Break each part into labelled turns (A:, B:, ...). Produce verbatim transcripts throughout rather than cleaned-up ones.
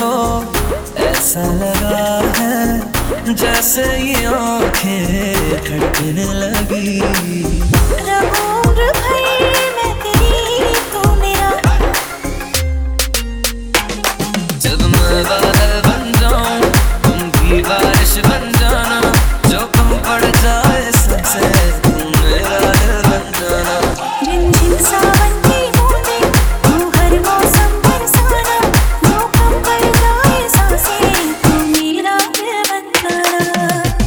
A: तो ऐसा लगा है जैसे ये आंखें धड़कने लगी।
B: रहूं भाई मैं तेरी तू मेरा,
A: जब मैं बादल बन जाऊं तुम भी बारिश बन जाना, जो कम पड़ जाए सबसे तुम मेरा दिल बन जाना।
B: रिमझिम सावन की बूंदें तू हर मौसम बरसाना, जो कम पड़ जाए सांसें तू मेरा दिल बन जाना।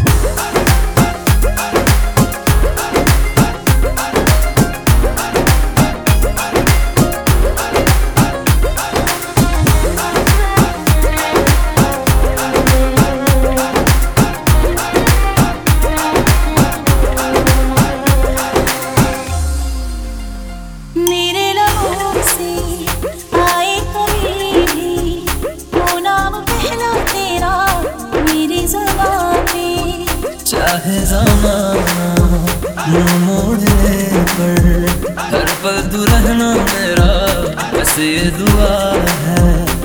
B: मेरे लबों से आए कभी भी वो नाम पहला तेरा मेरी ज़ुबान पे।
A: चाहे ज़माना मुँह मोड़ ले पर हर पल तू रहना मेरा, बस ये दुआ है